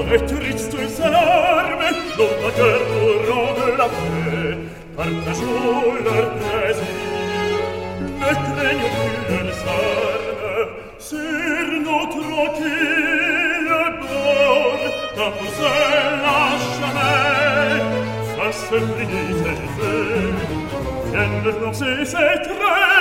est triste et s'alarme, dont ta cœur nous rende la paix, partageons leur plaisir, ne craignons plus leurs armes, sur nos tranquilles bords, ta pousselle à jamais, fasse briller tes feux, viennent lancer ses traits,